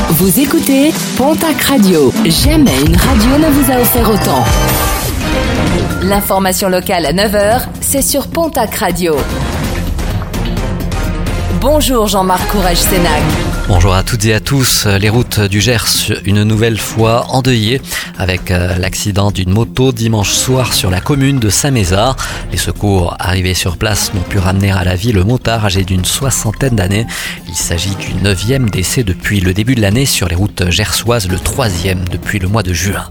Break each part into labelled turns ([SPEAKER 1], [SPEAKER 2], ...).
[SPEAKER 1] Vous écoutez Pontac Radio. Jamais une radio ne vous a offert autant. L'information locale à 9h, c'est sur Pontac Radio. Bonjour Jean-Marc Courage-Sénac.
[SPEAKER 2] Bonjour à toutes et à tous. Les routes du Gers, une nouvelle fois endeuillées avec l'accident d'une moto dimanche soir sur la commune de Saint-Mézard. Les secours arrivés sur place n'ont pu ramener à la vie le motard âgé d'une 60aine d'années. Il s'agit du 9e décès depuis le début de l'année sur les routes gersoises, le 3e depuis le mois de juin.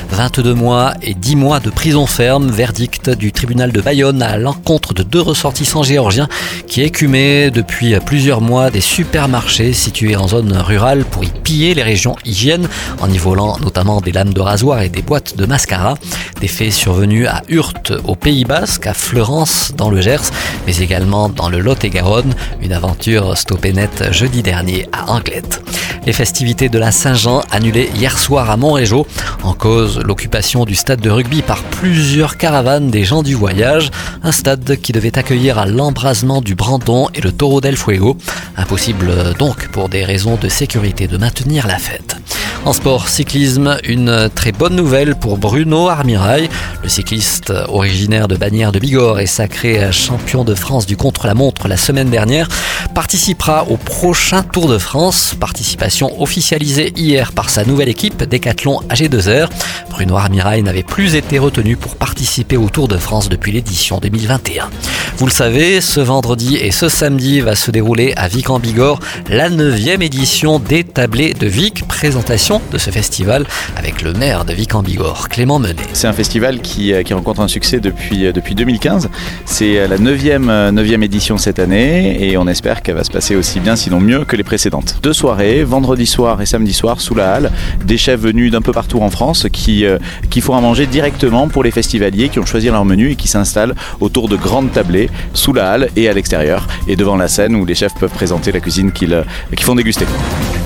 [SPEAKER 2] 22 mois et 10 mois de prison ferme, verdict du tribunal de Bayonne à l'encontre de 2 ressortissants géorgiens qui écumaient depuis plusieurs mois des supermarchés situés en zone rurale pour y piller les régions hygiène en y volant notamment des lames de rasoir et des boîtes de mascara. Des faits survenus à Hurt au Pays Basque, à Fleurance dans le Gers, mais également dans le Lot-et-Garonne. Une aventure stoppée net jeudi dernier à Anglette. Les festivités de la Saint-Jean annulées hier soir à Montrégeau. En cause, l'occupation du stade de rugby par plusieurs caravanes des gens du voyage. Un stade qui devait accueillir à l'embrasement du Brandon et le Toro del Fuego. Impossible donc pour des raisons de sécurité de maintenir la fête. En sport cyclisme, une très bonne nouvelle pour Bruno Armirail. Le cycliste originaire de Bagnères de Bigorre et sacré champion de France du contre-la-montre la semaine dernière participera au prochain Tour de France. Participation officialisée hier par sa nouvelle équipe Decathlon AG2R. Bruno Armirail n'avait plus été retenu pour participer au Tour de France depuis l'édition 2021. Vous le savez, ce vendredi et ce samedi va se dérouler à Vic-en-Bigorre la 9e édition des Tablés de Vic. Présentation de ce festival avec le maire de Vic-en-Bigorre, Clément Menet.
[SPEAKER 3] C'est un festival qui rencontre un succès depuis 2015. C'est la 9e édition cette année et on espère qu'elle va se passer aussi bien, sinon mieux que les précédentes. 2 soirées, vendredi soir et samedi soir sous la halle. Des chefs venus d'un peu partout en France qui font à manger directement pour les festivaliers qui ont choisi leur menu et qui s'installent autour de grandes tablées sous la halle et à l'extérieur et devant la scène où les chefs peuvent présenter la cuisine qu'ils font déguster.